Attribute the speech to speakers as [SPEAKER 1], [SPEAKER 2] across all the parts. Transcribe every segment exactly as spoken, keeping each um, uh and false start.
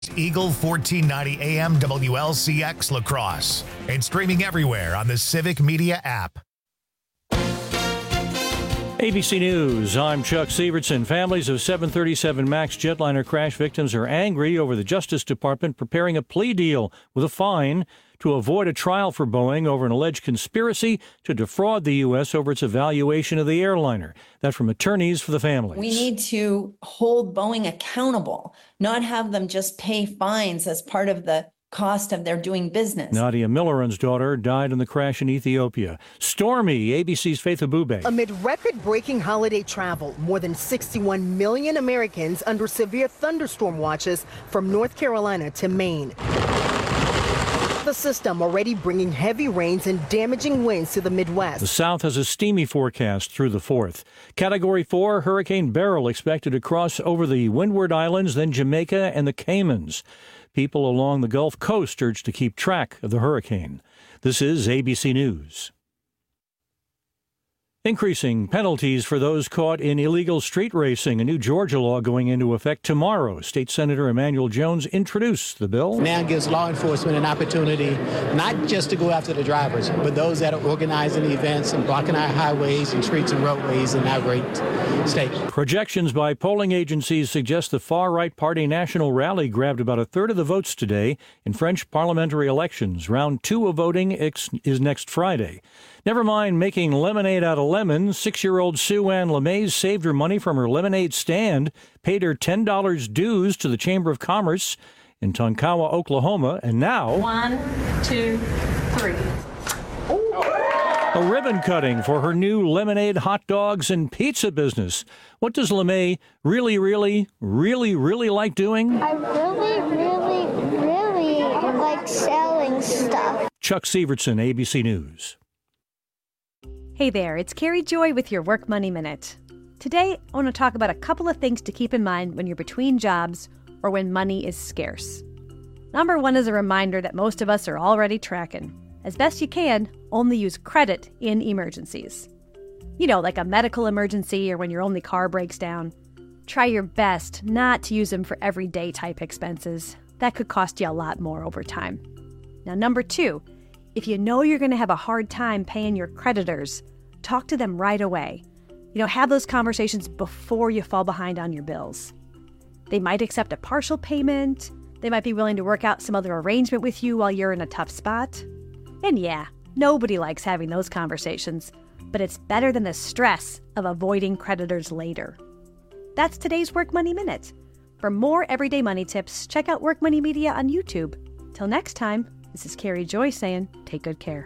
[SPEAKER 1] Eagle fourteen ninety A M W L C X La Crosse and streaming everywhere on the Civic Media app.
[SPEAKER 2] A B C News, I'm Chuck Sievertson. Families of seven thirty-seven MAX jetliner crash victims are angry over the Justice Department preparing a plea deal with a fine to avoid a trial for Boeing over an alleged conspiracy to defraud the U S over its evaluation of the airliner. That from attorneys for the families.
[SPEAKER 3] We need to hold Boeing accountable, not have them just pay fines as part of the cost of their doing business.
[SPEAKER 2] Nadia Milliran's daughter died in the crash in Ethiopia. Stormy, A B C's Faith Abube.
[SPEAKER 4] Amid record-breaking holiday travel, more than sixty-one million Americans under severe thunderstorm watches from North Carolina to Maine. The system already bringing heavy rains and damaging winds to the Midwest.
[SPEAKER 2] The South has a steamy forecast through the fourth. Category four, Hurricane Beryl expected to cross over the Windward Islands, then Jamaica and the Caymans. People along the Gulf Coast urged to keep track of the hurricane. This is A B C News. Increasing penalties for those caught in illegal street racing. A new Georgia law going into effect tomorrow. State Senator Emanuel Jones introduced the bill.
[SPEAKER 5] Now gives law enforcement an opportunity not just to go after the drivers, but those that are organizing events and blocking our highways and streets and roadways in our great state.
[SPEAKER 2] Projections by polling agencies suggest the far-right party National Rally grabbed about a third of the votes today in French parliamentary elections. Round two of voting is next Friday. Never mind making lemonade out of lemons. Six-year-old Sue Ann LeMays saved her money from her lemonade stand, paid her ten dollars dues to the Chamber of Commerce in Tonkawa, Oklahoma, and now...
[SPEAKER 6] One, two, three.
[SPEAKER 2] A ribbon cutting for her new lemonade, hot dogs, and pizza business. What does LeMay really, really, really, really like doing?
[SPEAKER 7] I really, really, really like selling stuff.
[SPEAKER 2] Chuck Sievertson, A B C News.
[SPEAKER 8] Hey there, it's Carrie Joy with your Work Money Minute. Today, I want to talk about a couple of things to keep in mind when you're between jobs or when money is scarce. Number one is a reminder that most of us are already tracking. As best you can, only use credit in emergencies. You know, like a medical emergency or when your only car breaks down. Try your best not to use them for everyday type expenses. That could cost you a lot more over time. Now, number two, if you know you're going to have a hard time paying your creditors, talk to them right away. You know, have those conversations before you fall behind on your bills. They might accept a partial payment. They might be willing to work out some other arrangement with you while you're in a tough spot. And yeah, nobody likes having those conversations, but it's better than the stress of avoiding creditors later. That's today's Work Money Minute. For more everyday money tips, check out Work Money Media on YouTube. Till next time, this is Carrie Joy saying, take good care.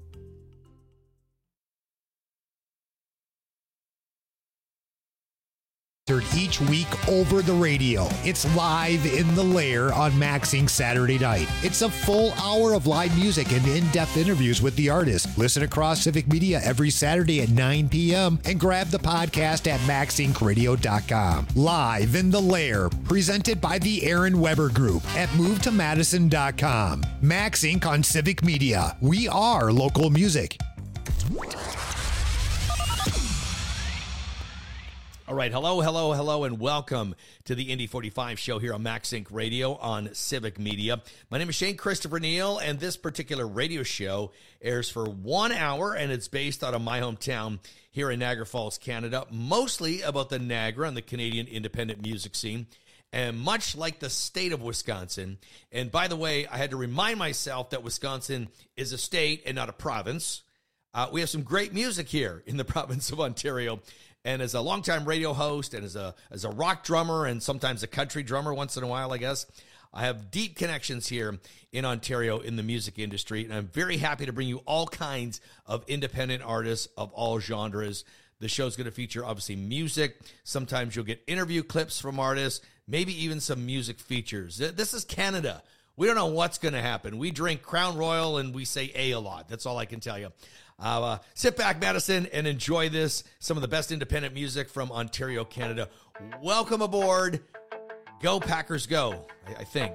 [SPEAKER 1] Each week over the radio. It's Live in the Lair on Maxing Saturday night. It's a full hour of live music and in-depth interviews with the artists. Listen across Civic Media every Saturday at nine p.m. and grab the podcast at max inc radio dot com. Live in the Lair, presented by the Aaron Weber Group at move to madison dot com. Max Incorporated on Civic Media. We are local music.
[SPEAKER 9] All right, hello, hello, hello, and welcome to the Indy forty-five show here on Max Inc Radio on Civic Media. My name is Shane Christopher Neal, and this particular radio show airs for one hour, and it's based out of my hometown here in Niagara Falls, Canada, mostly about the Niagara and the Canadian independent music scene, and much like the state of Wisconsin. And by the way, I had to remind myself that Wisconsin is a state and not a province. Uh, we have some great music here in the province of Ontario. And as a longtime radio host and as a as a rock drummer and sometimes a country drummer once in a while, I guess, I have deep connections here in Ontario in the music industry. And I'm very happy to bring you all kinds of independent artists of all genres. The show's going to feature, obviously, music. Sometimes you'll get interview clips from artists, maybe even some music features. This is Canada. We don't know what's going to happen. We drink Crown Royal and we say A a lot. That's all I can tell you. Uh, uh, sit back, Madison, and enjoy this. Some of the best independent music from Ontario, Canada. Welcome aboard. Go Packers, go, I, I think.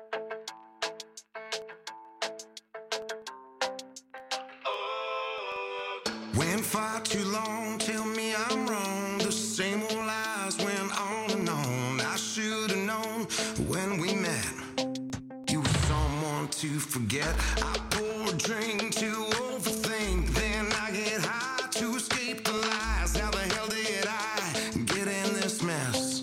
[SPEAKER 10] Went far too long, tell me I'm wrong. The same old lies went on and on. I should have known when we met. forget. I pour a drink to overthink, then I get high to escape the lies. How the hell did I get in this mess?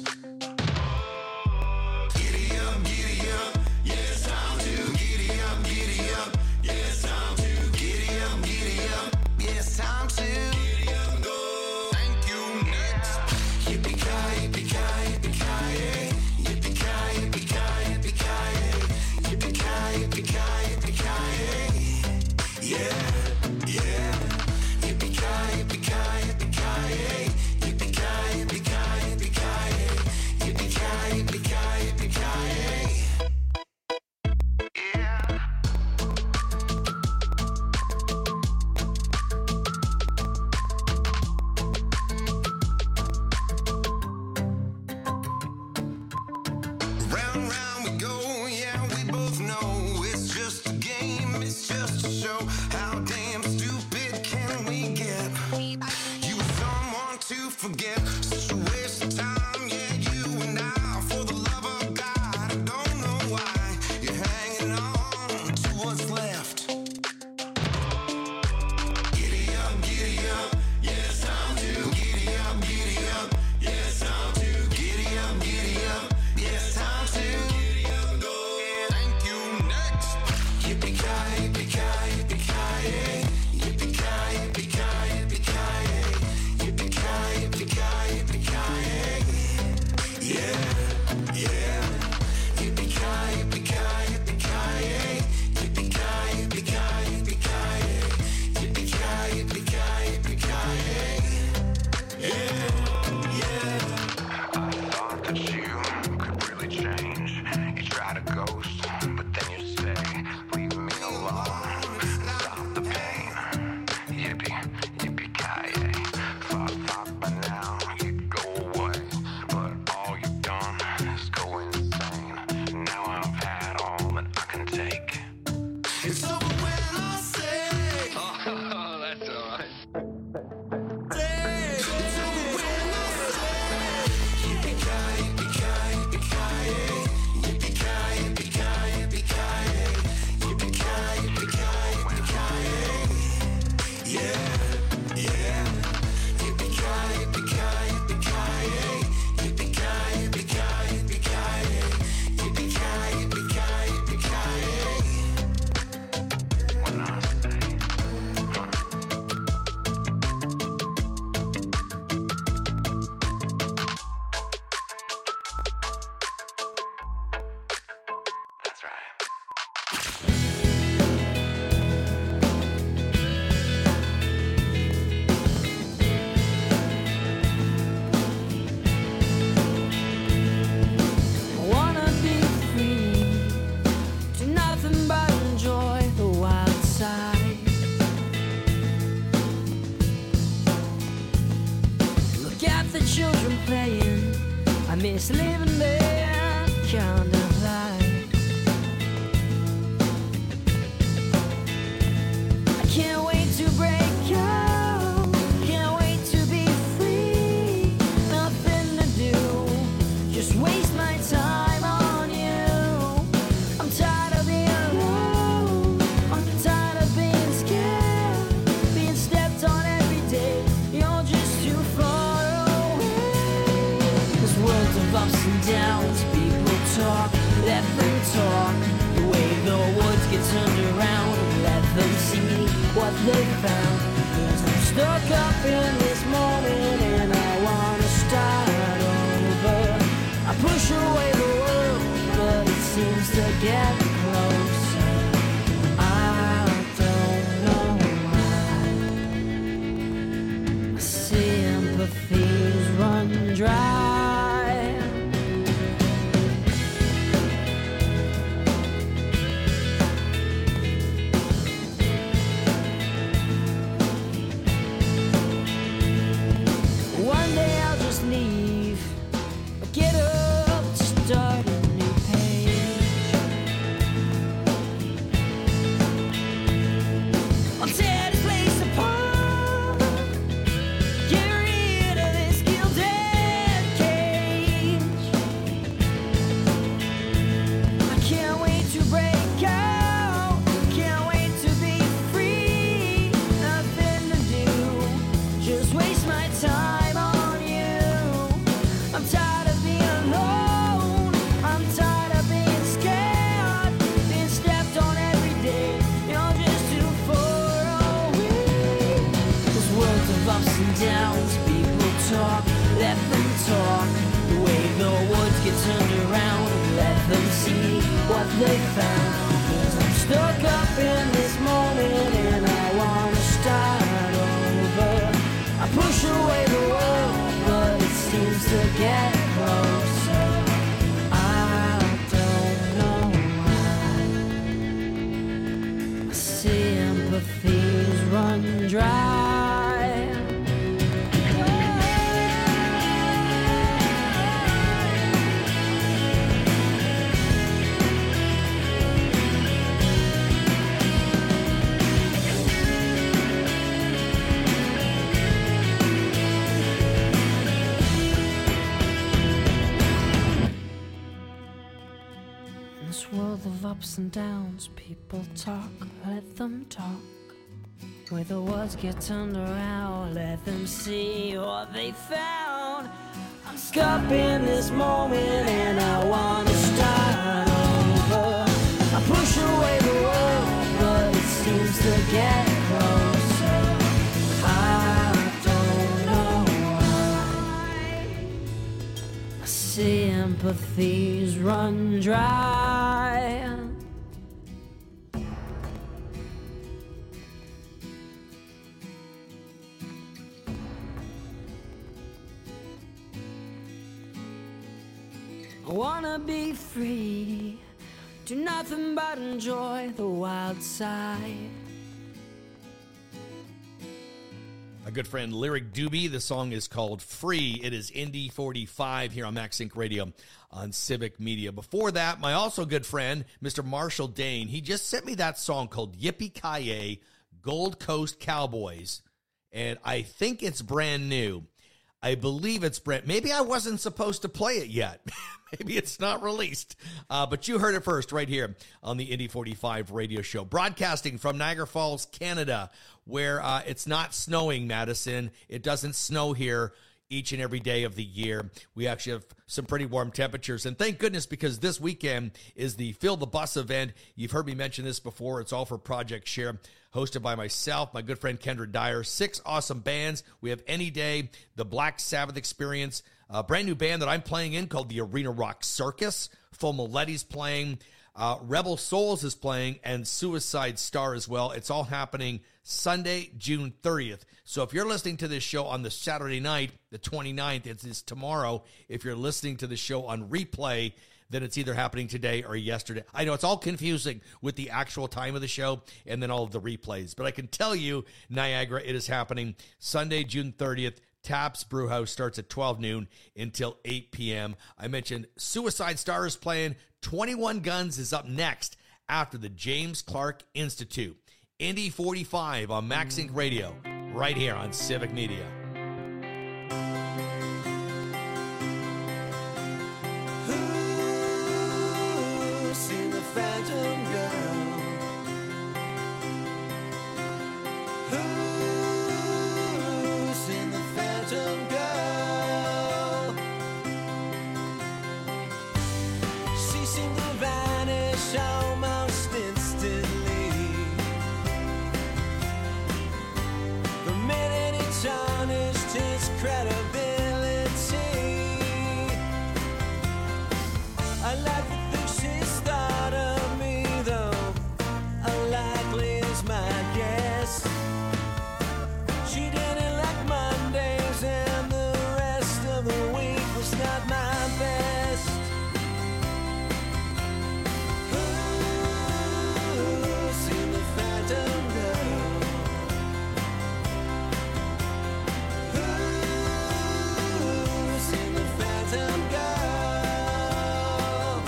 [SPEAKER 10] Giddy up, giddy up, yes I'm too. Giddy up, giddy up, yes I'm too. Giddy up, giddy up, yes I'm too. Giddy up, go. Thank you, next. Yippee-ki-yay, yippee-ki-yay, yippee-ki-yay. Yippee-ki-yay, yippee-ki-yay, yippee-ki-yay. Yippee-ki-yay, yippee-ki-yay, yippee-ki-yay. Yeah, yeah. Yippee-ki-yay, yippee-ki-yay, yippee-ki-yay. Yippee-ki-yay, yippee-ki-yay, yippee-ki-yay. Yippee-ki-yay, yippee-ki-yay, yippee-ki-yay. Round, round we go, yeah, we both know it's just a game, it's just a show. How damn stupid can we get? You were someone to forget, such a waste of time, yeah, you and I. For the love of God, I don't know why you're hanging on to what's left. Giddy up, giddy up, yes I'm too. Giddy up, giddy up, yes I'm too. Giddy up, giddy up, yes I'm too. Giddy up, go. Thank you, next. Yippee-ki-yay, yippee-ki-yay, yippee-ki-yay. Yippee-ki-yay, yippee-ki-yay, yippee-ki-yay. Yippee-ki-yay, yippee-ki-yay, yippee-ki-yay. Yeah, yeah. Yippee-ki-yay, yippee-ki-yay, yippee-ki-yay. Yippee-ki-yay, yippee-ki-yay, yippee-ki-yay. Yippee-ki-yay, yippee-ki-yay, yippee-ki-yay. Yeah, yeah.
[SPEAKER 11] I thought that you could really change. You try to ghost, but then you say, leave me alone, stop the pain. Yippee, yippee-ki-yay. Thought, thought by now you'd go away, but all you've done is go insane. Now I've had all that I can take.
[SPEAKER 10] It's over when I say,
[SPEAKER 11] Oh, that's all right.
[SPEAKER 10] say. It's over when I say. Yippee-ki-yay, yippee-ki-yay, yippee-ki-yay. Yippee-ki-yay, yippee-ki-yay, yippee-ki-yay. Yippee-ki-yay, yippee-ki-yay, yippee-ki-yay. Yeah, yeah. Yippee-ki-yay, yippee-ki-yay, yippee-ki-yay. Yippee-ki-yay, yippee-ki-yay, yippee-ki-yay. Yippee-ki-yay, yippee-ki-yay, yippee-ki-yay.
[SPEAKER 11] When I say, that's right.
[SPEAKER 12] I wanna be free, do nothing but enjoy the wild side. Look at the children playing, I miss living their kind of life. I can't wait to break out, can't wait to be free. Nothing to do, just waste my time on you. I'm tired of being alone, I'm tired of being scared, being stepped on every day. You're just too far away. This world of ups and downs, people talk, let them talk. The way the woods get turned around, let them see what they found. 'Cause I'm stuck up in this moment and I wanna start over. I push away the world, but it seems to get closer. I don't know why. My sympathies run dry. One day I'll just leave, get up to start a new page. they found. 'Cause I'm stuck up in this moment and I wanna start over. I push away the world, but it seems to get closer. I don't know why. My sympathies run dry. World of ups and downs, people talk, let them talk. Where the words get turned around, let them see what they found. I'm stuck in this moment and I wanna start over. I push away the world, but it seems to get closer. I don't know why. My sympathies run dry. I wanna be free, do nothing but enjoy the wild side.
[SPEAKER 9] My good friend Lyric Doobie. The song is called Free. It is Indy forty-five here on MaxSync Radio on Civic Media. Before that, my also good friend, Mister Marshall Dane, he just sent me that song called Yippee-Ki-Yay, Gold Coast Cowboys. And I think it's brand new. I believe it's brand. Maybe I wasn't supposed to play it yet. Maybe it's not released. Uh, but you heard it first right here on the Indy forty-five radio show. Broadcasting from Niagara Falls, Canada, where uh, it's not snowing, Madison. It doesn't snow here each and every day of the year. We actually have some pretty warm temperatures. And thank goodness, because this weekend is the Fill the Bus event. You've heard me mention this before. It's all for Project Share, hosted by myself, my good friend Kendra Dyer. Six awesome bands. We have Any Day, the Black Sabbath Experience, a brand new band that I'm playing in called the Arena Rock Circus. Full Miletti's playing. Uh, Rebel Souls is playing, and Suicide Star as well. It's all happening Sunday, June thirtieth. So if you're listening to this show on the Saturday night, the twenty-ninth, it's, it's tomorrow. If you're listening to the show on replay, then it's either happening today or yesterday. I know it's all confusing with the actual time of the show and then all of the replays. But I can tell you, Niagara, it is happening Sunday, June thirtieth. Taps Brewhouse starts at twelve noon until eight p.m. I mentioned Suicide Star is playing. twenty-one Guns is up next after the James Clark Institute. Indy forty-five on MaxSync Radio, right here on Civic Media.
[SPEAKER 10] Who's seen the Phantom Girl? Who's seen the Phantom Girl? She seemed to vanish almost instantly. The minute he tarnished his credibility. I like the things she's thought of me, though unlikely is my guess. She didn't like Mondays, and the rest of the week was not my best. Who's seen the Phantom Girl? Who's seen the Phantom Girl?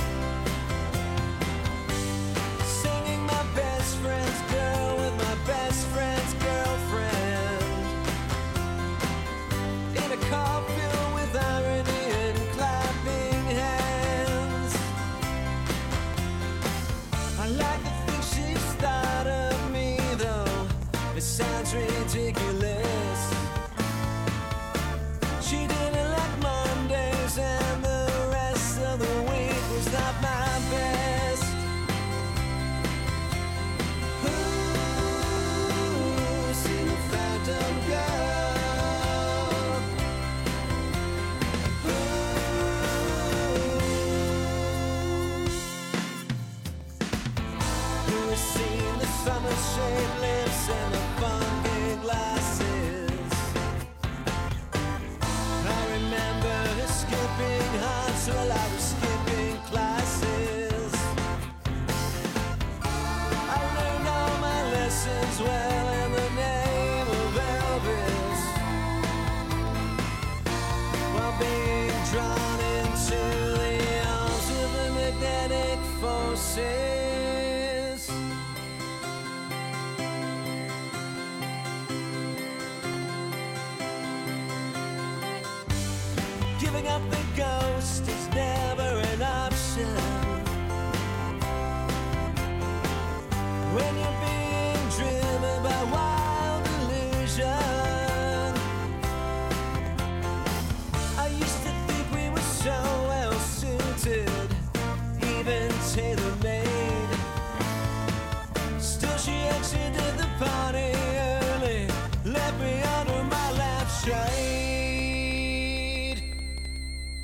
[SPEAKER 10] Singing my best friend's girl with my best friend's girlfriend in a car filled with irony and clapping hands. I like the things she's thought of me, though it sounds ridiculous. She didn't like Mondays, and the rest of the week was not my best. Who's seen the Phantom Girl? Who?
[SPEAKER 13] seen the summer shade lips and the funky glasses. I remember her skipping hearts while I was skipping classes. I learned all my lessons well in the name of Elvis, while being drawn into the arms of the magnetic forces. Giving up the ghost is never an option when you're being driven by wild illusion. I used to think we were so well suited, even tailor-made. Still she exited the party early, left me under my lampshade.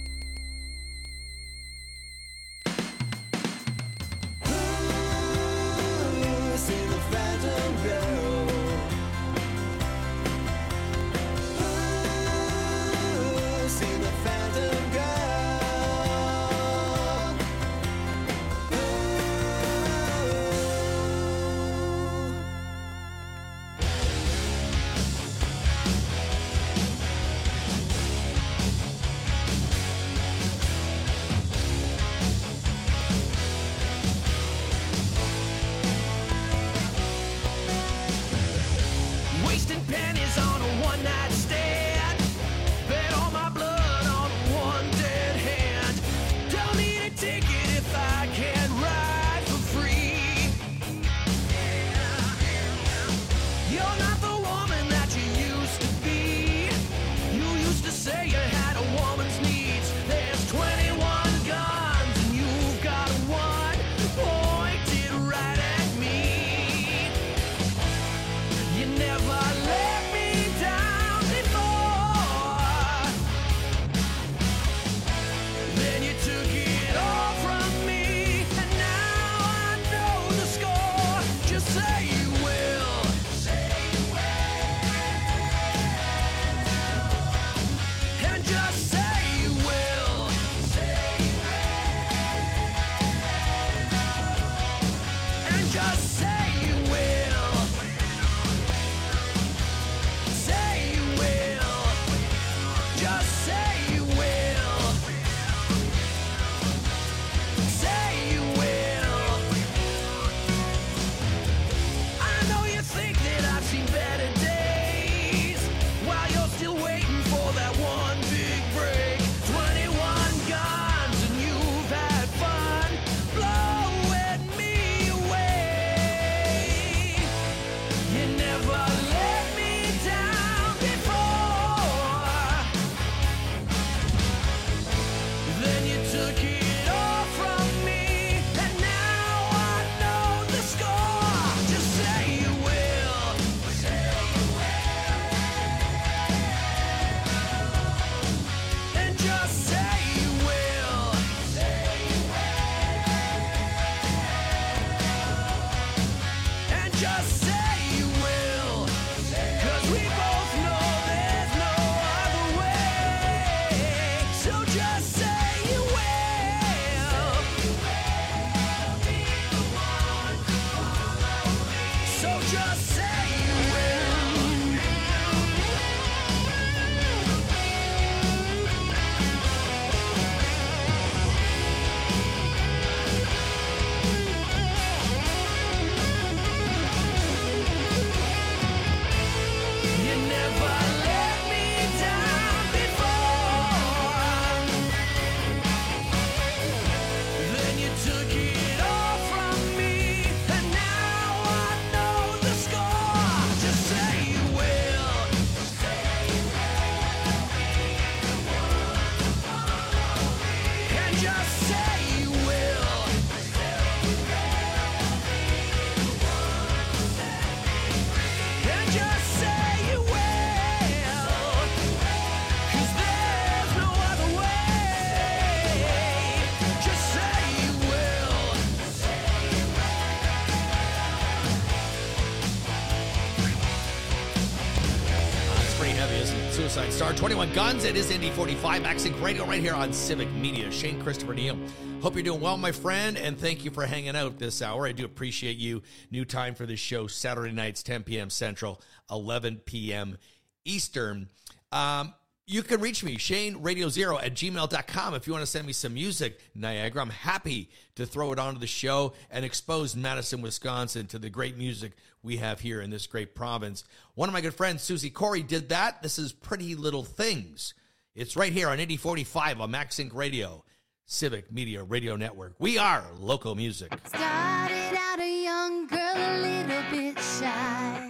[SPEAKER 9] Westside Star, twenty-one Guns. It is Indy forty-five, MaxSync Radio, right here on Civic Media. Shane Christopher Neal. Hope you're doing well, my friend, and thank you for hanging out this hour. I do appreciate you. New time for this show, Saturday nights, ten p.m. Central, eleven p.m. Eastern. Um, you can reach me, Shane Radio Zero at gmail dot com. If you want to send me some music, Niagara, I'm happy to throw it onto the show and expose Madison, Wisconsin to the great music we have here in this great province. One of my good friends, Susie Corey, did that. This is Pretty Little Things. It's right here on Indy forty-five on MaxSync Radio, Civic Media Radio Network. We are local music.
[SPEAKER 12] Started out a young girl, a little bit shy.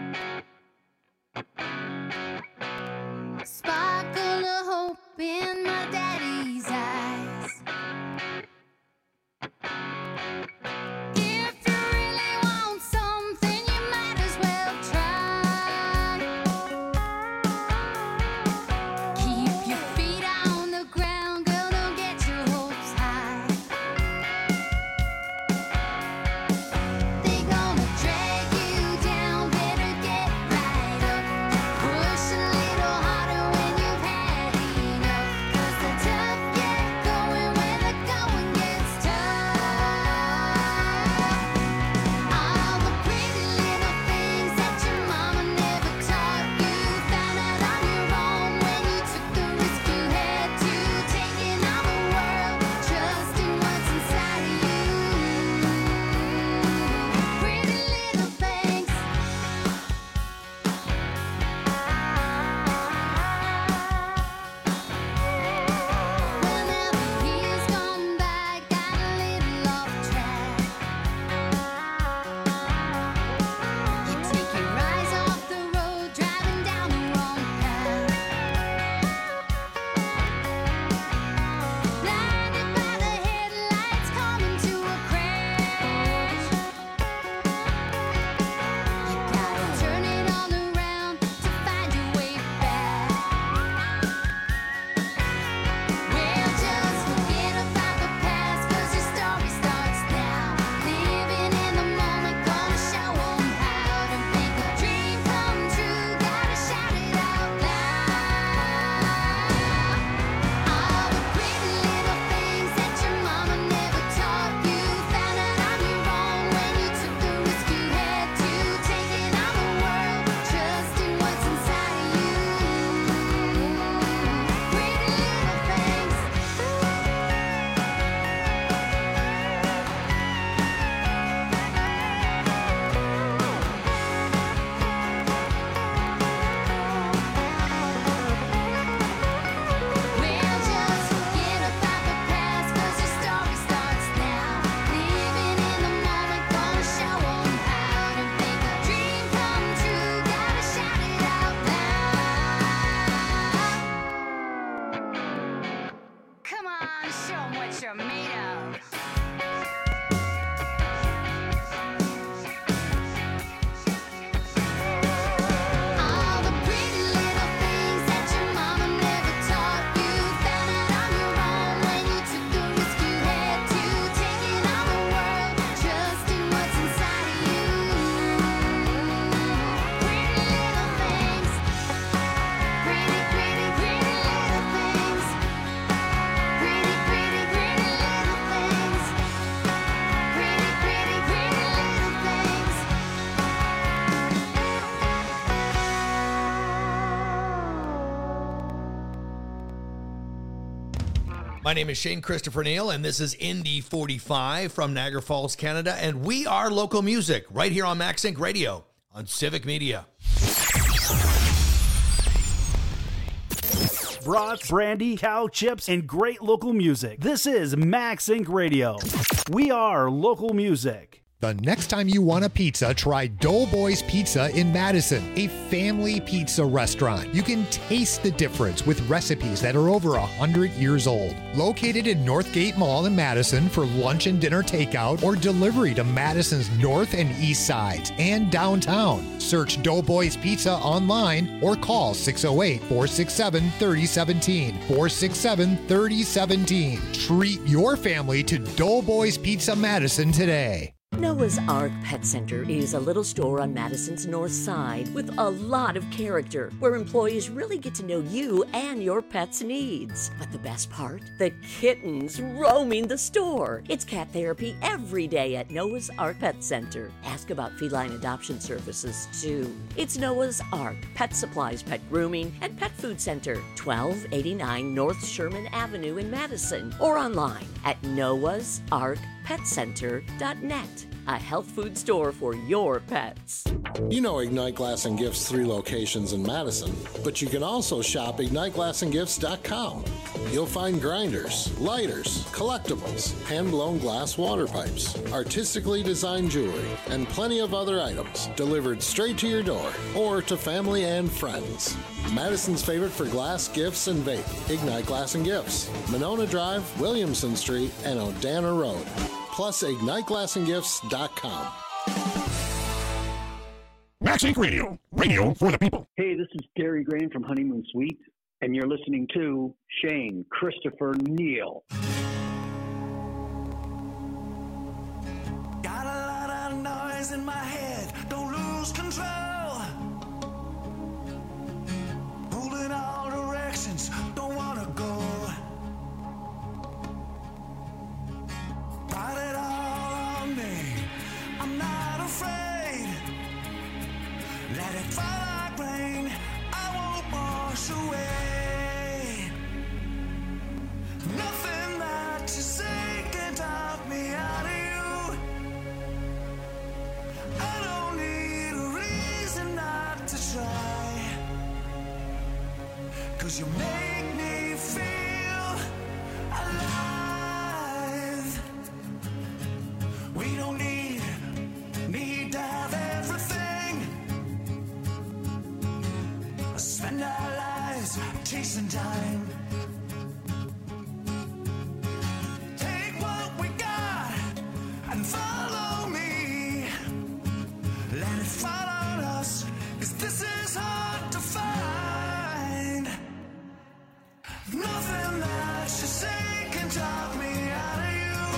[SPEAKER 12] Sparkle of hope in my daddy's eyes. If you really want something, you might as well try. Keep your feet on the ground, girl, don't get your hopes high. They gonna drag you down, better get right up. Push a little harder when you've had enough. 'Cause the tough get going when the going gets tough. All the pretty little things that your mama never taught you, found out on your own when you took the risk you had to, taking on the world, trusting what's inside of you. Pretty little things. Whenever years gone by, got a little off track. You take your eyes off the road, driving down the wrong path. Blinded by the headlights, coming to a crash. You gotta turn it all around to find your way back. Well, just forget about the past, 'cause your story starts now. Living in the moment, gonna show 'em how to make a dream come true. Gotta shout it out loud. All the pretty little things that your mama never taught you, found out on your own when you took the risk you had to, taking on the world, trusting what's inside of you. Pretty little things. Well, just forget about the past, 'cause your story starts now. Living in the moment, gonna show 'em how to make a dream come true. Gotta shout it out loud. Come on, show 'em what you're made of. All the pretty little things that your mama never taught you, found out on your own when you took the risk you had to, taking on the world, trusting what's inside of you. Pretty little things. Pretty, pretty, pretty little things. Pretty, pretty, pretty little things. Pretty, pretty, pretty little things.
[SPEAKER 9] My name is Shane Christopher Neal, and this is Indy forty-five from Niagara Falls, Canada, and we are local music right here on MaxSync Radio on Civic Media.
[SPEAKER 14] Brats, brandy, cow chips, and great local music. This is MaxSync Radio. We are local music.
[SPEAKER 1] The next time you want a pizza, try Doughboys Pizza in Madison, a family pizza restaurant. You can taste the difference with recipes that are over one hundred years old. Located in Northgate Mall in Madison for lunch and dinner takeout or delivery to Madison's north and east sides and downtown. Search Doughboys Pizza online or call six oh eight, four six seven, three oh one seven, four six seven, three oh one seven. Treat your family to Doughboys Pizza Madison today.
[SPEAKER 15] Noah's Ark Pet Center is a little store on Madison's north side with a lot of character, where employees really get to know you and your pet's needs. But the best part? The kittens roaming the store. It's cat therapy every day at Noah's Ark Pet Center. Ask about feline adoption services, too. It's Noah's Ark Pet Supplies, Pet Grooming, and Pet Food Center, twelve eighty-nine North Sherman Avenue in Madison, or online at noahs ark pet center dot net. A health food store for your pets.
[SPEAKER 16] You know Ignite Glass and Gifts' three locations in Madison, but you can also shop ignite glass and gifts dot com. You'll find grinders, lighters, collectibles, hand-blown glass water pipes, artistically designed jewelry, and plenty of other items delivered straight to your door or to family and friends. Madison's favorite for glass, gifts, and vape, Ignite Glass and Gifts, Monona Drive, Williamson Street, and Odana Road. Plus ignite glass and gifts dot com.
[SPEAKER 17] Max Inc Radio, radio for the people.
[SPEAKER 18] Hey, this is Gary Graham from Honeymoon Suite, and you're listening to Shane Christopher Neal.
[SPEAKER 13] Got a lot of noise in my head, don't lose control. Pulled in all directions, don't want to go. Brought it all on me, I'm not afraid. Let it fall like rain, I won't wash away. Nothing that you say can talk me out of you. I don't need a reason not to try. Cause you make me feel alive. We don't need, need to have everything. Spend our lives chasing time. Take what we got and follow me. Let it fall on us, cause this is hard to find. Nothing that you say can talk me out of you.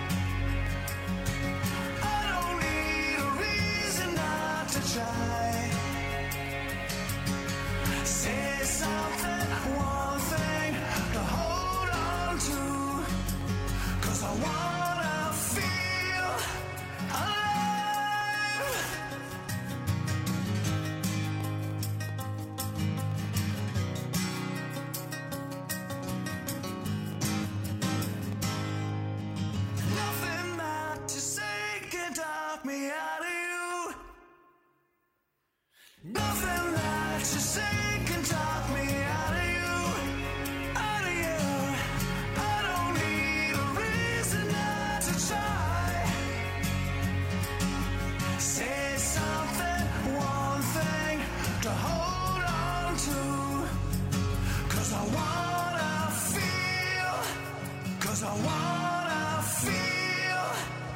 [SPEAKER 13] I don't need a reason not to try. Say something, one thing to hold on to. Cause I wanna feel alive. Nothing that you say can talk me out of you. Nothing that you say can talk me out of you, out of you. I don't need a reason not to try. Say something, one thing to hold on to. Cause I wanna feel, cause I wanna feel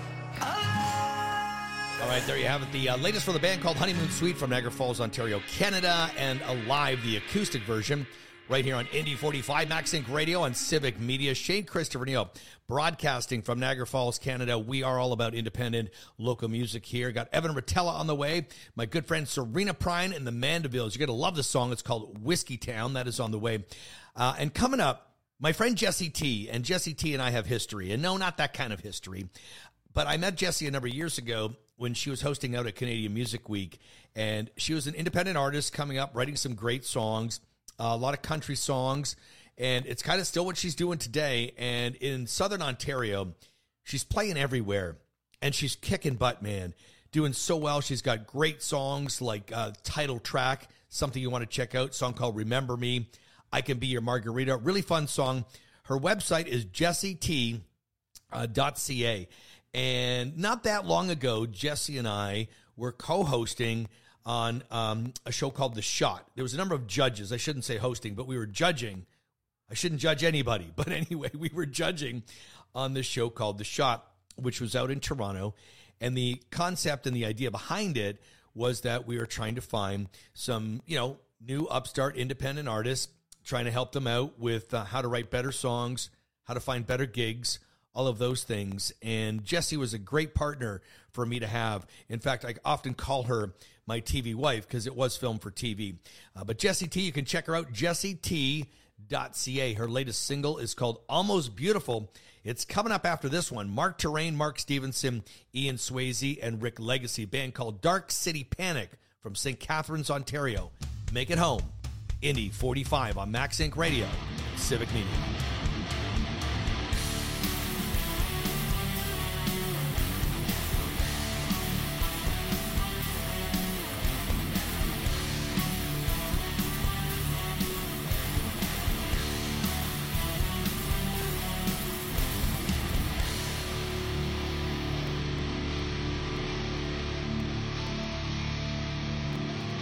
[SPEAKER 13] alive.
[SPEAKER 9] All right, there you have it. The uh, latest from the band called Honeymoon Suite from Niagara Falls, Ontario, Canada, and Alive, the acoustic version, right here on Indy forty-five, Max Inc Radio on Civic Media. Shane Christopher Neal, broadcasting from Niagara Falls, Canada. We are all about independent local music here. Got Evan Rotella on the way. My good friend Serena Prine and the Mandevilles. You're going to love the song. It's called Whiskey Town. That is on the way. Uh, and coming up, my friend Jesse T. And Jesse T and I have history. And no, not that kind of history. But I met Jessie a number of years ago when she was hosting out at Canadian Music Week. And she was an independent artist coming up, writing some great songs, uh, a lot of country songs. And it's kind of still what she's doing today. And in Southern Ontario, she's playing everywhere. And she's kicking butt, man. Doing so well. She's got great songs like uh, Title Track, something you want to check out, song called Remember Me, I Can Be Your Margarita. Really fun song. Her website is jessie t dot c a. And not that long ago, Jesse and I were co-hosting on um, a show called The Shot. There was a number of judges. I shouldn't say hosting, but we were judging. I shouldn't judge anybody. But anyway, we were judging on this show called The Shot, which was out in Toronto. And the concept and the idea behind it was that we were trying to find some, you know, new upstart independent artists, trying to help them out with uh, how to write better songs, how to find better gigs, all of those things. And Jessie was a great partner for me to have. In fact, I often call her my T V wife because it was filmed for T V. Uh, but Jessie T, you can check her out, jessie t dot c a. Her latest single is called Almost Beautiful. It's coming up after this one. Mark Terrain, Mark Stevenson, Ian Swayze, and Rick Legacy, band called Dark City Panic from Saint Catharines, Ontario. Make it home. Indy forty-five on Max Inc Radio, Civic Media.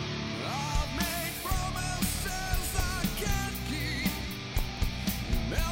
[SPEAKER 13] I've made promises I can't keep. Never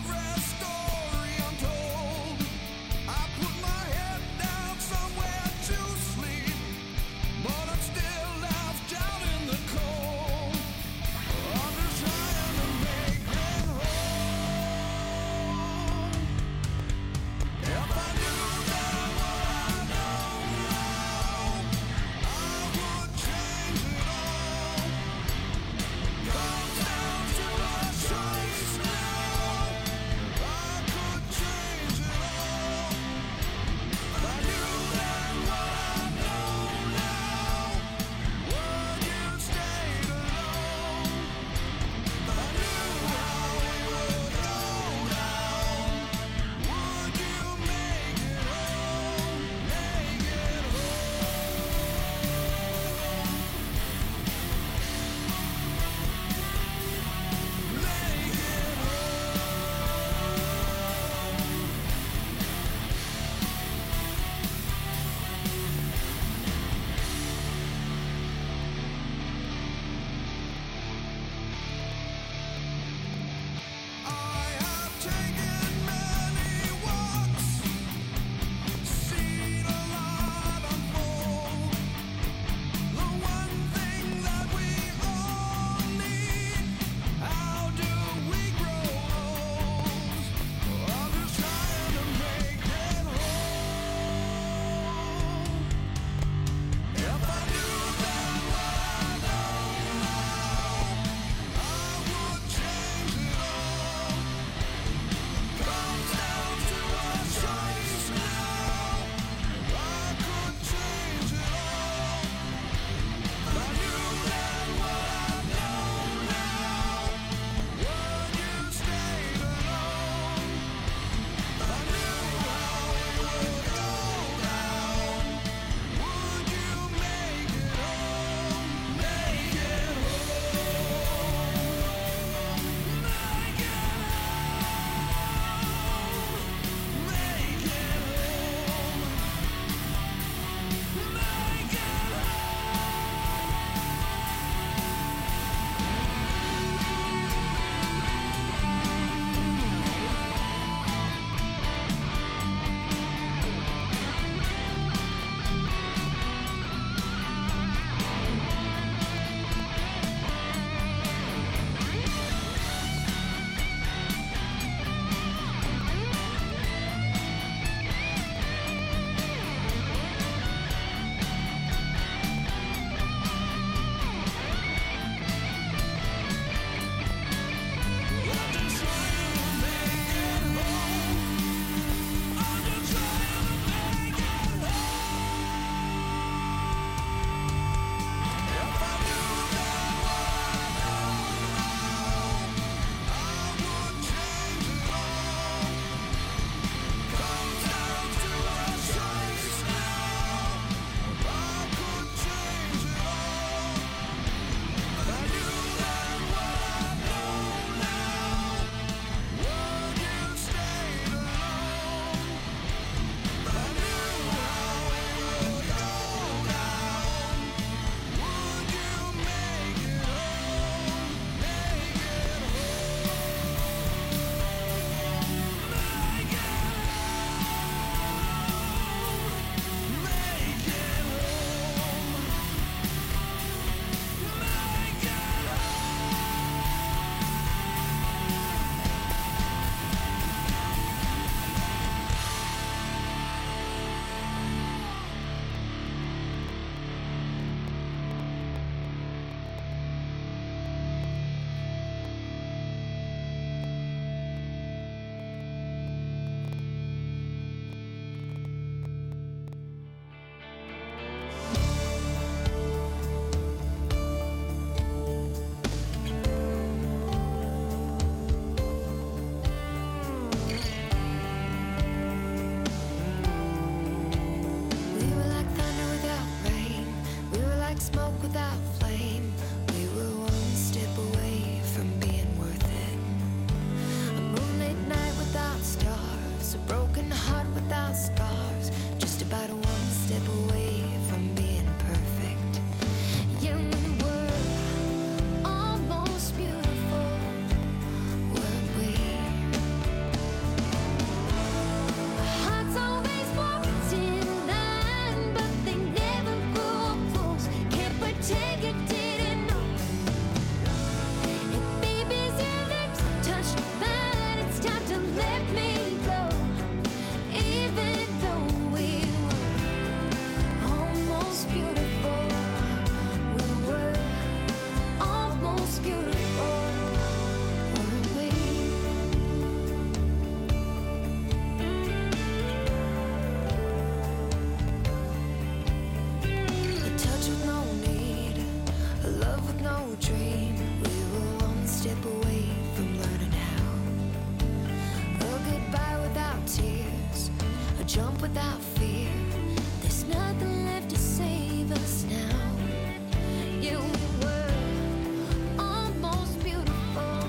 [SPEAKER 12] dream. We were one step away from learning how. A goodbye without tears, a jump without fear. There's nothing left to save us now. You were almost beautiful.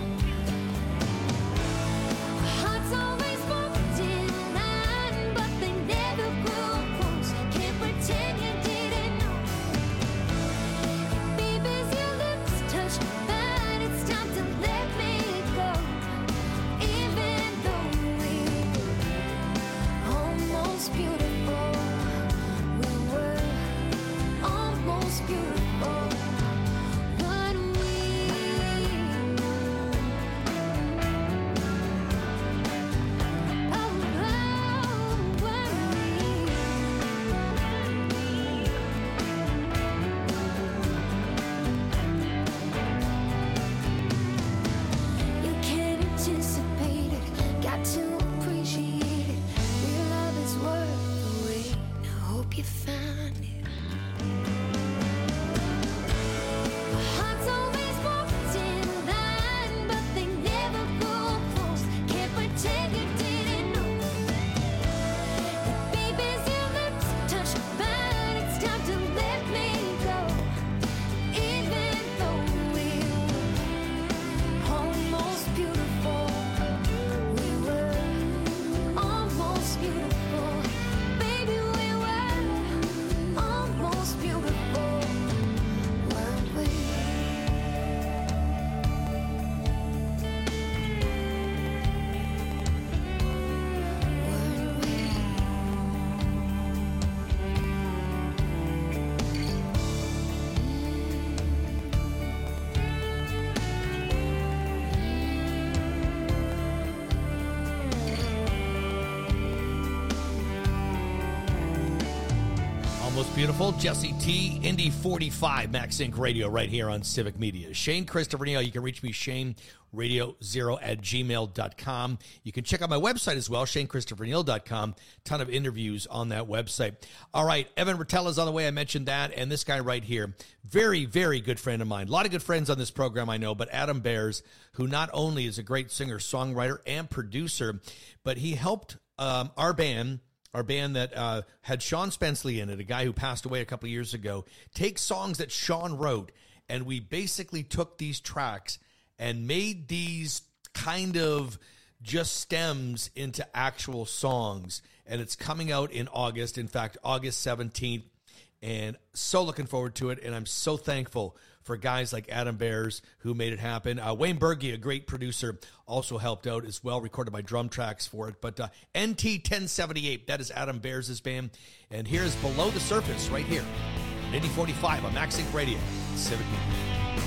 [SPEAKER 12] Hearts always walked in line, but they never grew close. Can't pretend you didn't know. Baby's your lips touched mine. It's time to let me go. Even though we're almost beautiful, we were almost beautiful. But you can't anticipate it, got to appreciate it. Real love is worth the wait. I hope you find it. Hearts always walked in line, but they never grew close. Can't pretend you didn't know. Baby's your lips touched mine. It's time to let me go. Even though we're almost beautiful, we were almost beautiful. Baby, we were almost beautiful, weren't we?
[SPEAKER 9] Almost Beautiful, Jesse T, Indy forty-five, Max Inc Radio right here on Civic Media. Shane Christopher Neal, you can reach me, Shane Radio Zero at gmail dot com. You can check out my website as well, Shane Christopher Neal dot com. Ton of interviews on that website. All right, Evan Rotella's on the way. I mentioned that. And this guy right here, very, very good friend of mine. A lot of good friends on this program, I know, but Adam Bears, who not only is a great singer, songwriter, and producer, but he helped um, our band, our band that uh, had Sean Spenceley in it, a guy who passed away a couple of years ago, take songs that Sean wrote, and we basically took these tracks and made these kind of just stems into actual songs. And it's coming out in August, in fact, August seventeenth, and so looking forward to it. And I'm so thankful for guys like Adam Bears who made it happen. Uh, Wayne Berge, a great producer, also helped out as well, recorded my drum tracks for it. But uh, N T ten seventy-eight, that is Adam Bears' band. And here's Below the Surface right here, Indy forty-five on Max Inc Radio, Civic Media.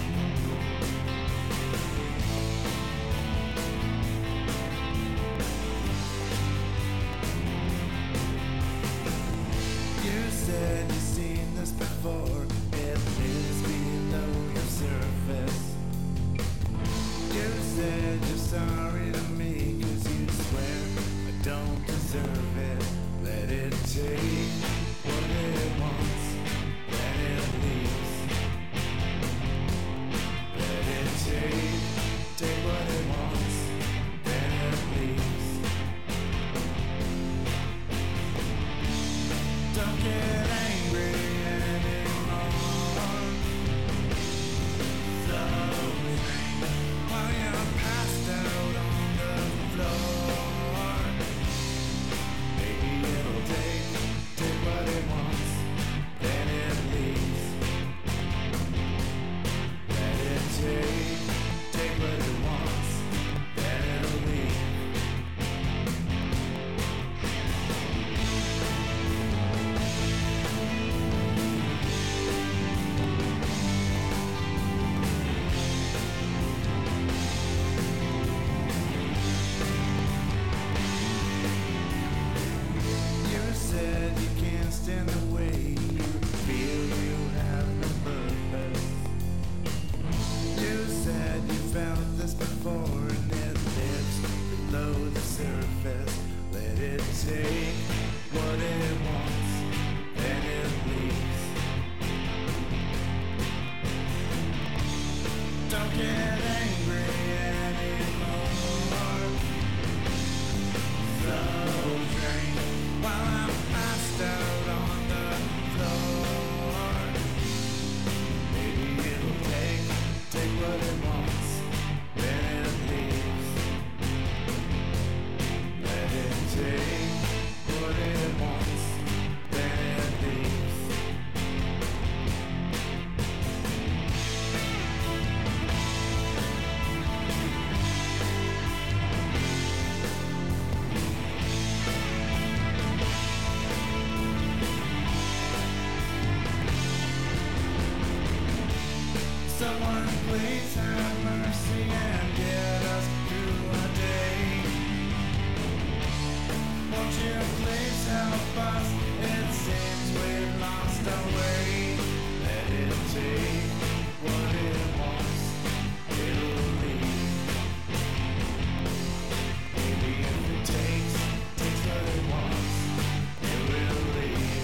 [SPEAKER 13] You said you've seen this before. It lives below your surface. You said you're sorry to me, cause you swear I don't deserve it. Let it take what it wants, then it leaves. Let it take, take what it wants, then it leaves. Don't get angry anymore. get angry anymore. So drink while I'm passed out on the floor. Maybe it'll take, take what it wants, then it leaves. Let it take what it wants, then it leaves. Someone please have mercy and get us through a day. Won't you please help us? It seems we've lost our way. Let it take what it wants, it'll leave. Maybe if it takes, takes what it wants, it will leave.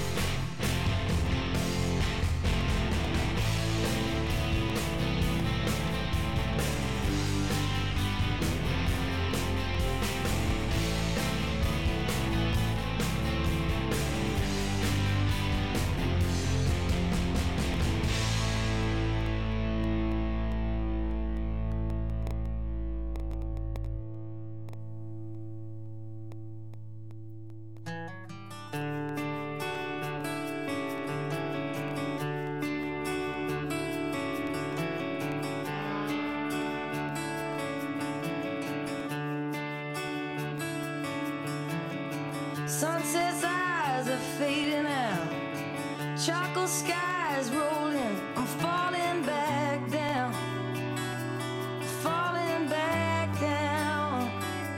[SPEAKER 12] Sunset's eyes are fading out. Charcoal skies rolling. I'm falling back down. Falling back down.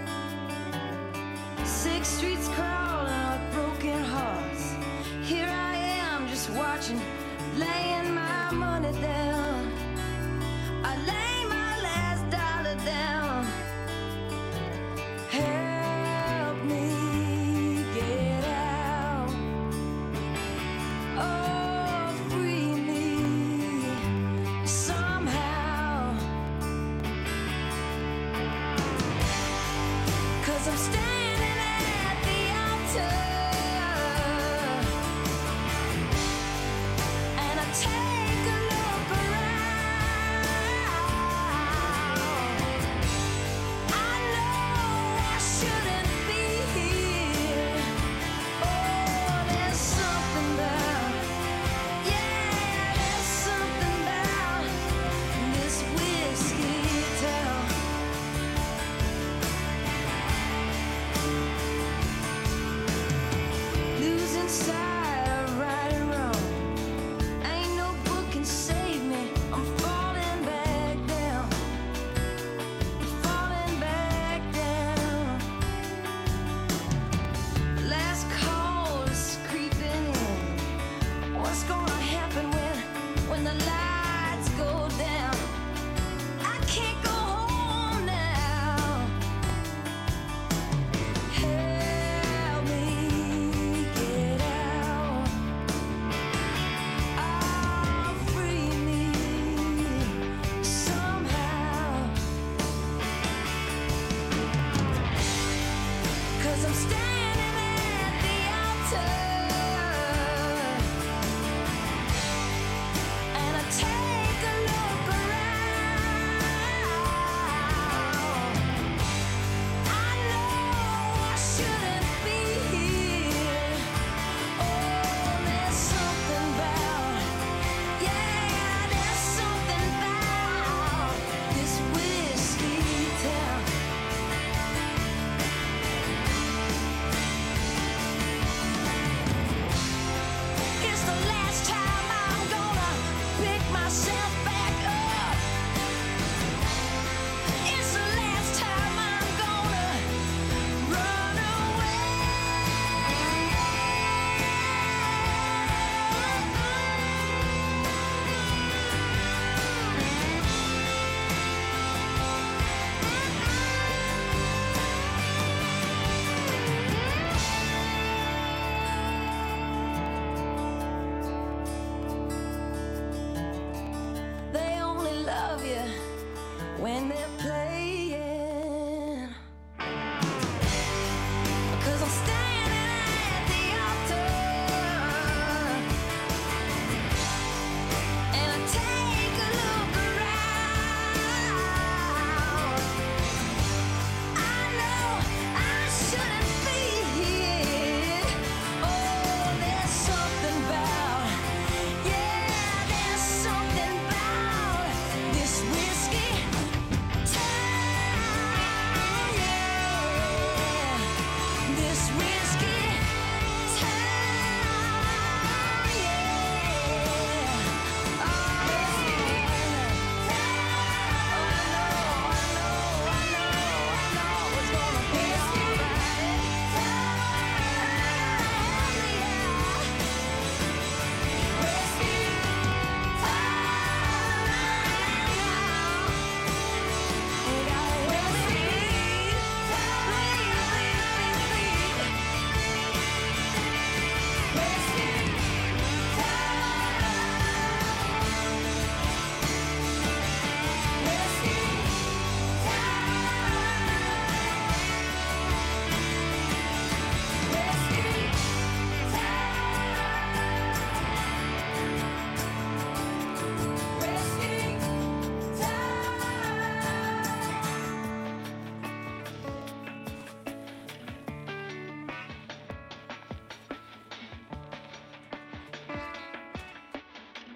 [SPEAKER 12] Six streets crawling with broken hearts. Here I am just watching, laying my money down. I lay my last dollar down. Help me get out. Oh, free me somehow. 'Cause I'm standing at the altar, and I take a look around.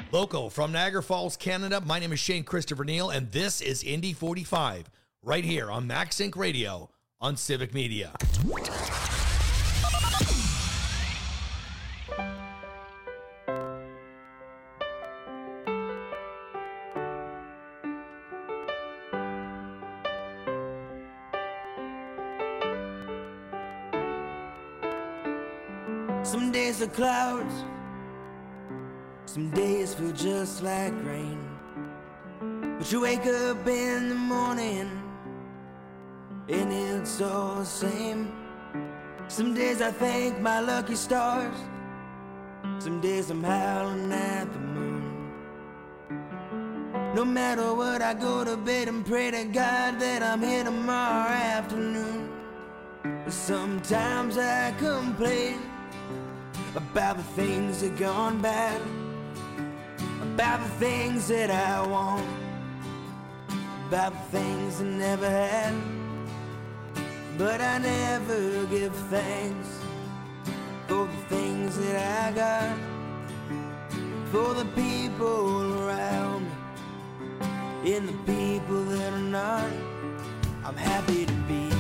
[SPEAKER 9] Local from Niagara Falls, Canada, my name is Shane Christopher Neal, and this is Indy forty-five, right here on Max Inc Radio on Civic Media.
[SPEAKER 19] Some days are clouds, some days feel just like rain. But you wake up in the morning and it's all the same. Some days I thank my lucky stars, some days I'm howling at the moon. No matter what, I go to bed and pray to God that I'm here tomorrow afternoon. Sometimes I complain about the things that gone bad, about the things that I want, about the things I never had. But I never give thanks for the things that I got, for the people around me and the people that are not. I'm happy to be here.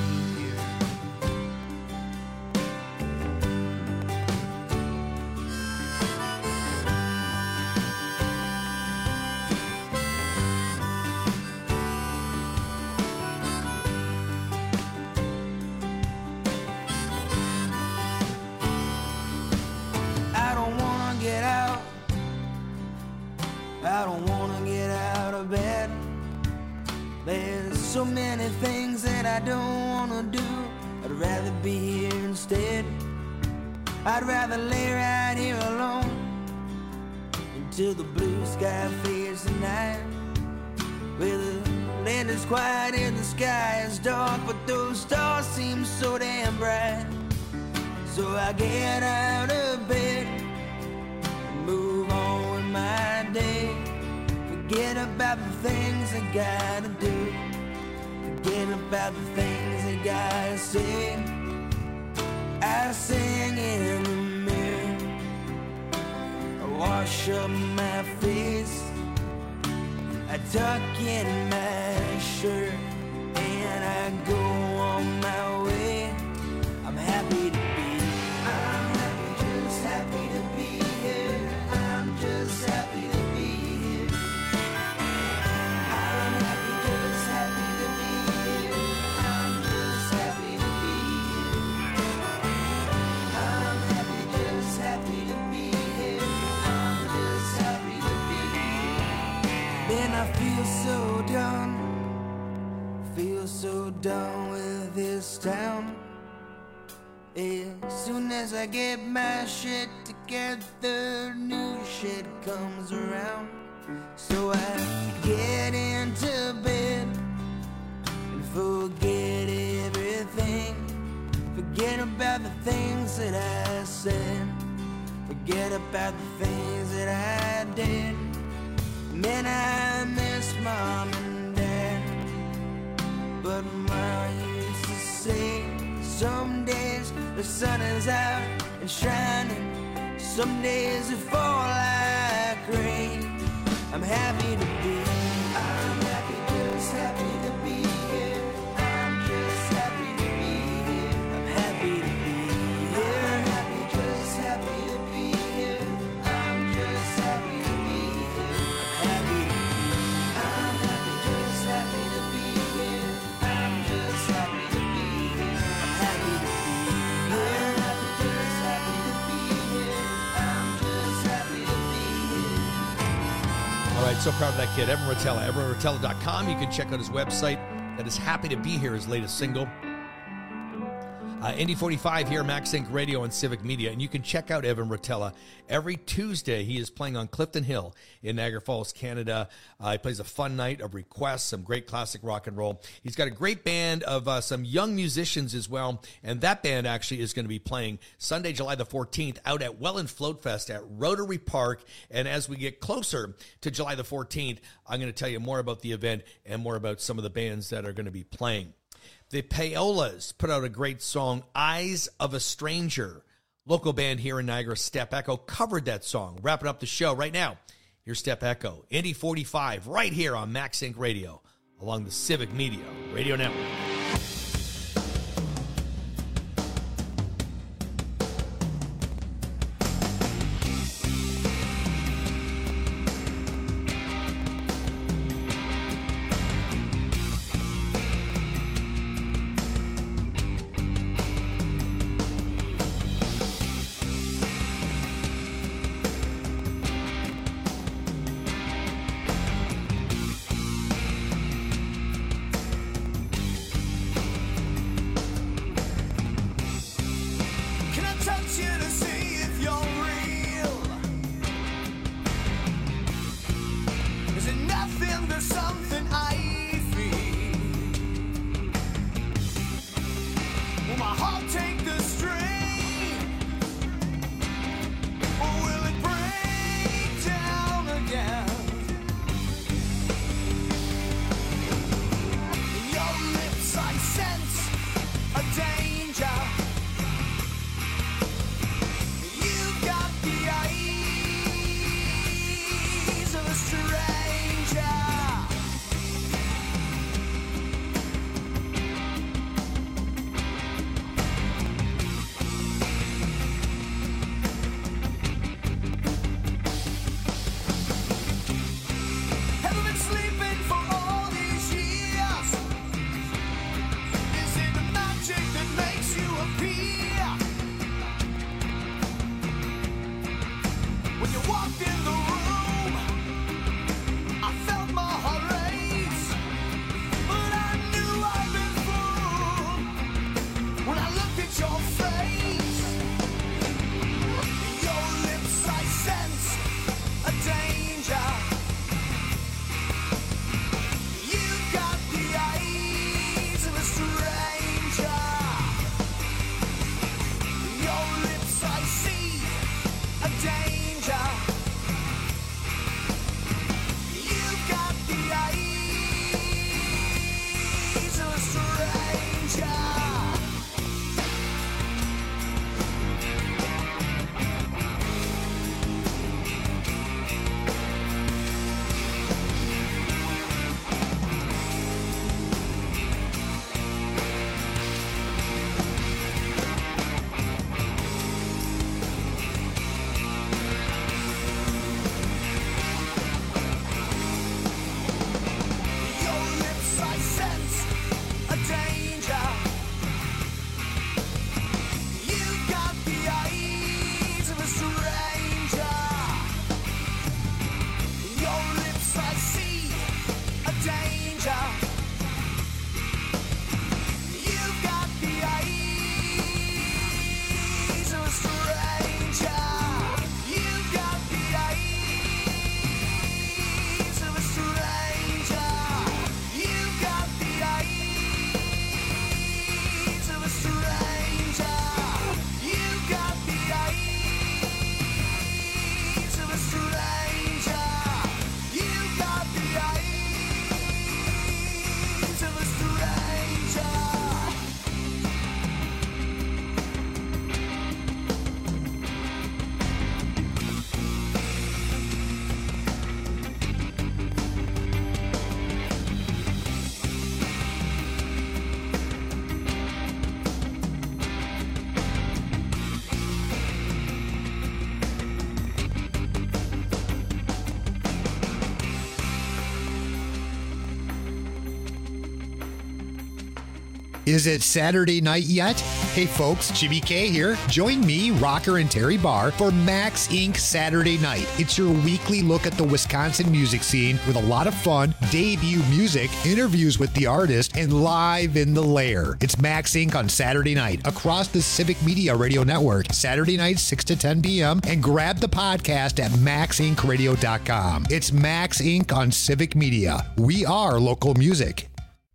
[SPEAKER 19] I don't wanna get out of bed. There's so many things that I don't wanna do. I'd rather be here instead. I'd rather lay right here alone until the blue sky fades to night, where the land is quiet and the sky is dark, but those stars seem so damn bright. So I get out of bed and move on with my day. Forget about the things I gotta do, forget about the things I gotta say. I sing in the mirror, I wash up my face, I tuck in my shirt and I go on my way. I'm happy to be here. I'm happy, just happy to be here. I'm just happy to be here. I'm happy, just happy to be here. I'm just happy to be here. I'm happy, just happy to be here. I'm just happy to be here. Then I feel so done, feel so done with this town. As soon as I get my shit together, new shit comes around. So I get into bed and forget everything. Forget about the things that I said, forget about the things that I did. Man, I miss mom and dad, but mom used to say, some days the sun is out and shining, some days it fall like rain. I'm happy to be here. I'm happy, just happy to be here. I'm just happy to be here. I'm happy to be here. I'm happy, just happy to be here. I'm just happy to be here. I'm happy to be here. I'm happy, just happy to be here. I'm just happy to be here. I'm happy to be here. I'm happy, just happy to be here. I'm just happy to be here.
[SPEAKER 9] All right, so proud of that kid, Evan Rotella. Evan Rotella dot com. You can check out his website. That is Happy to Be Here, his latest single. Uh, Indy forty-five here, Max Inc Radio and Civic Media. And you can check out Evan Rotella. Every Tuesday, he is playing on Clifton Hill in Niagara Falls, Canada. Uh, he plays a fun night of requests, some great classic rock and roll. He's got a great band of uh, some young musicians as well. And that band actually is going to be playing Sunday, July the fourteenth out at Welland Float Fest at Rotary Park. And as we get closer to July the fourteenth, I'm going to tell you more about the event and more about some of the bands that are going to be playing. The Paolas put out a great song, Eyes of a Stranger. Local band here in Niagara, Step Echo, covered that song. Wrapping up the show right now Here's Step Echo, Indy forty-five, right here on Max Inc Radio, along the Civic Media Radio Network.
[SPEAKER 13] Can I touch you to see if you're real? Is it nothing but something I feel? Will my heart take the strain? Or will it break down again? In your lips I sense a danger. You've got the eyes of a stranger. Haven't been sleeping for all these years. Is it the magic that makes you appear? When you walked in the room, I felt my heart race, but I knew I'd been fooled when I looked at your face. In your lips I sense a danger. You've got the eyes of a stranger. In your lips I see a danger. You've got the eyes of a stranger. Your lips I sense a danger. You've got the eyes of a stranger. Your lips I see a danger. You've got the eyes of a stranger. You've got the eyes of a stranger. You've got the eyes of a stranger. You've got the eyes of a stranger. You've got the eyes of a stranger.
[SPEAKER 1] Is it Saturday night yet? Hey folks, Jimmy K here. Join me, Rocker and Terry Barr, for Max Incorporated Saturday Night. It's your weekly look at the Wisconsin music scene with a lot of fun, debut music, interviews with the artist, and live in the lair. It's Max Incorporated on Saturday night across the Civic Media Radio Network, Saturday night, six to ten p.m., and grab the podcast at max inc radio dot com. It's Max Incorporated on Civic Media. We are local music.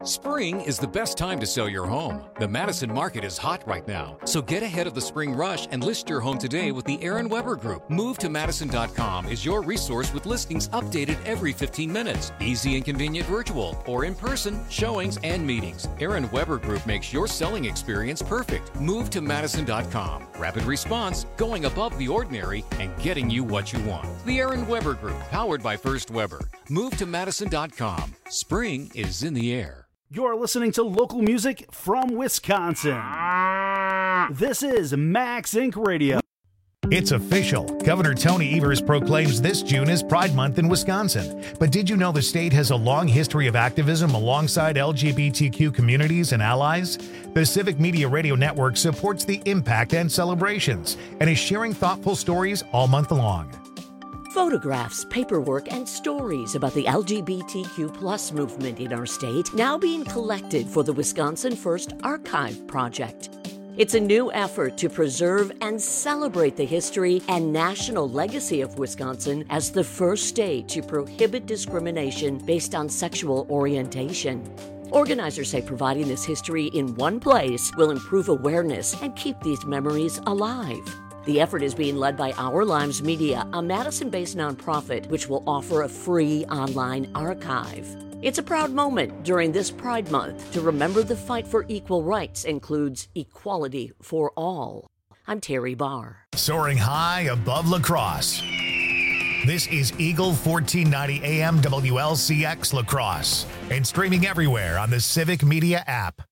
[SPEAKER 20] Spring is the best time to sell your home. The Madison market is hot right now, so get ahead of the spring rush and list your home today with the Aaron Weber Group. Move to Madison dot com is your resource with listings updated every fifteen minutes. Easy and convenient virtual or in-person showings and meetings. Aaron Weber Group makes your selling experience perfect. Move to Madison dot com. Rapid response, going above the ordinary, and getting you what you want. The Aaron Weber Group, powered by First Weber. Move to Madison dot com. Spring is in the air.
[SPEAKER 14] You're listening to local music from Wisconsin. This is Max Incorporated. Radio.
[SPEAKER 1] It's official. Governor Tony Evers proclaims this June as Pride Month in Wisconsin. But did you know the state has a long history of activism alongside L G B T Q communities and allies? The Civic Media Radio Network supports the impact and celebrations and is sharing thoughtful stories all month long.
[SPEAKER 15] Photographs, paperwork, and stories about the L G B T Q plus movement in our state now being collected for the Wisconsin First Archive Project. It's a new effort to preserve and celebrate the history and national legacy of Wisconsin as the first state to prohibit discrimination based on sexual orientation. Organizers say providing this history in one place will improve awareness and keep these memories alive. The effort is being led by Our Lives Media, a Madison-based nonprofit which will offer a free online archive. It's a proud moment during this Pride Month to remember the fight for equal rights includes equality for all. I'm Terry Barr.
[SPEAKER 1] Soaring high above La Crosse. This is Eagle fourteen ninety A M W L C X La Crosse and streaming everywhere on the Civic Media app.